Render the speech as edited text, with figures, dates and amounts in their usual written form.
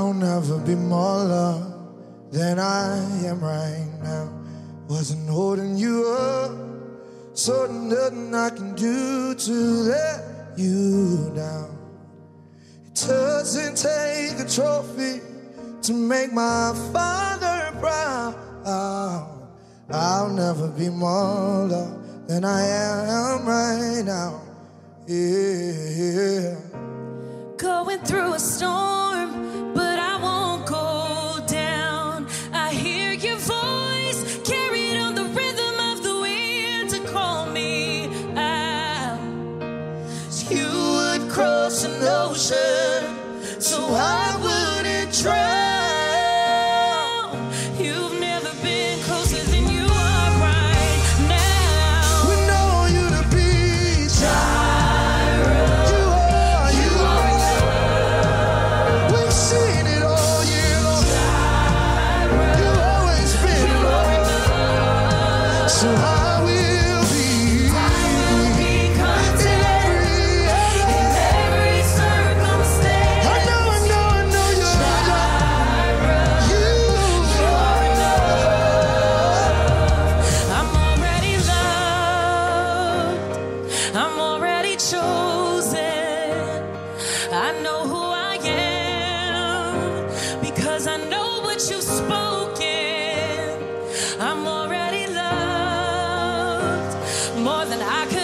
I'll never be more loved than I am right now. Wasn't holding you up, so nothing I can do to let you down. It doesn't take a trophy to make my father proud. I'll never be more loved than I am right now. Yeah. Going through a storm, but I won't go down. I hear your voice carried on the rhythm of the wind to call me out. You would cross an ocean so I wouldn't drown. You've never been closer than you are right now. We know you to be Jireh. You are enough. We've seen it all year long. You've always been enough. So I will be. I'm already chosen. I know who I am because I know what you've spoken. I'm already loved more than I could